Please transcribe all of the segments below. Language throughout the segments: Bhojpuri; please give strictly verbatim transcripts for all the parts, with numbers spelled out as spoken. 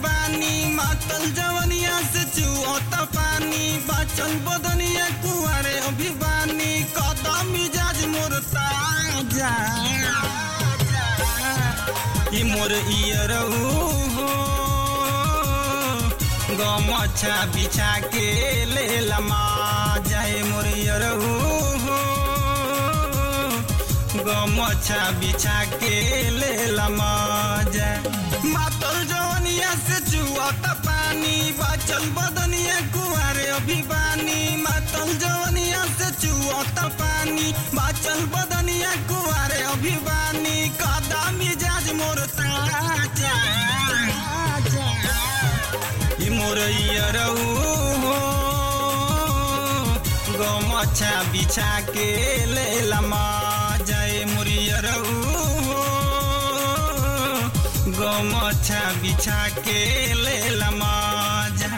बानी मातल जवनिया से चुअत पानी बाचल बदनिया कुआरे अभिवानी कदम मिजाज मोर ताजा ई मोर इयरऊ हो गमछा बिछा के ले लमा जाए मोर इयरऊ हो गमछा बिछा के ले लमा जाए मातल जवनिया से चुअत पानी बाचल बदनिया कुआरे अभिवानी मातल जवनिया से चुअत पानी बाचल बदनिया कुआरे अभिवानी कदा मिजाज मोर ताजा ई मोर इयरऊ हो गमछा बिछा के ले लमा जाए मोर इयरऊ हो गमछा बिछा के ले लमा जाए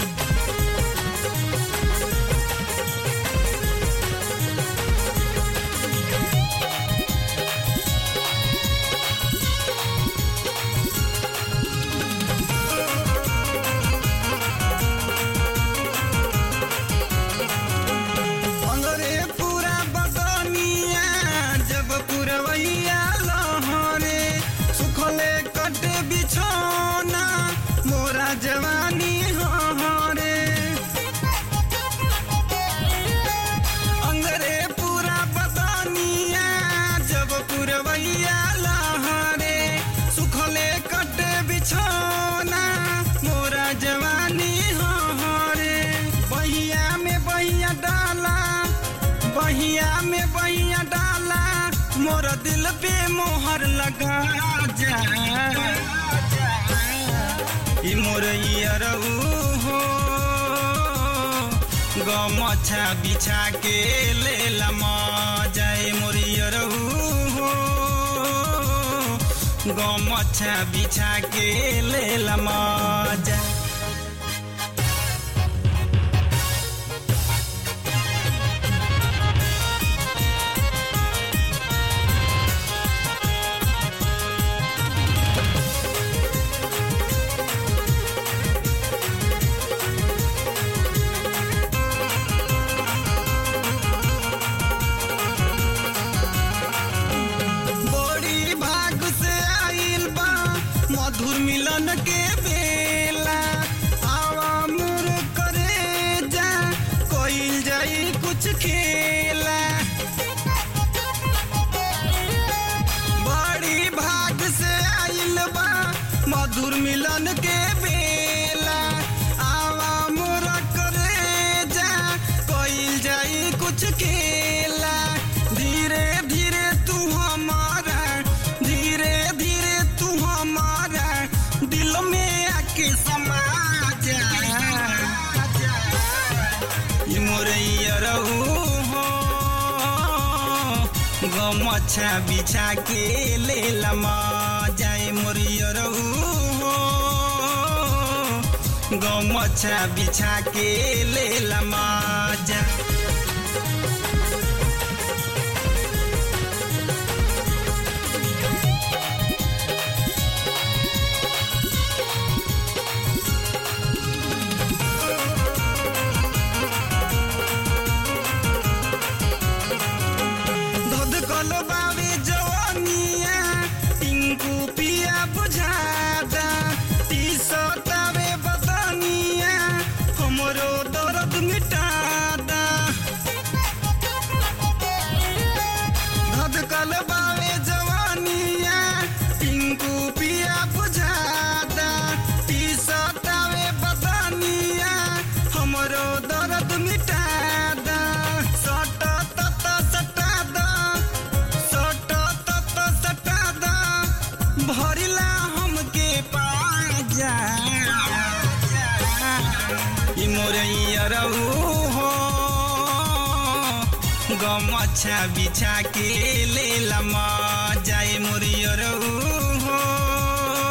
पुरवैया लहरे सुखले कटे बिछौना मोरा जवानी हरे अंगरे पूरा बदनिया जब पुरवैया लहरे सुखले कटे बिछौना मोरा जवानी हरे बहिया में बहिया डाला बहिया में बहिया डाला मोर दिल पे मोहर लगा जा ई मोर इयरऊ हो गमछा बिछा के ले लमा जाए मोर इयरऊ हो गमछा बिछा के ले लमा जाए मधुर मिलन के बेला आवा मोर करे जा कोइल जाई कुछ खेला बड़ी भाग से आइल बा मधुर मिलन के बेला आवा मोर करे जा कोइल जाई कुछ खेला धीरे धीरे तू हमारा धीरे धीरे तू हमारा दिल में आके समा जा ई मोर इयरऊ हो गमछा बिछा के ले लमा जाए मोर इयरऊ हो गमछा बिछा के ले लमा जाए बावे जवानिया टिंकू पिया बुझादा टीसतावे बदनिया हमरो दर्द मिटादा धधकल बावे जवानिया टिंकू पिया बुझादा टीसतावे बदनिया हमरो दर्द मिटादा सट तत सटादा भरिला हमके पाजा ई मोर इयरऊ हो गमछा बिछा के ले लमा जाए मोर इयरऊ हो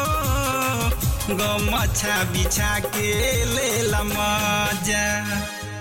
गमछा बिछा के ले लमा जा।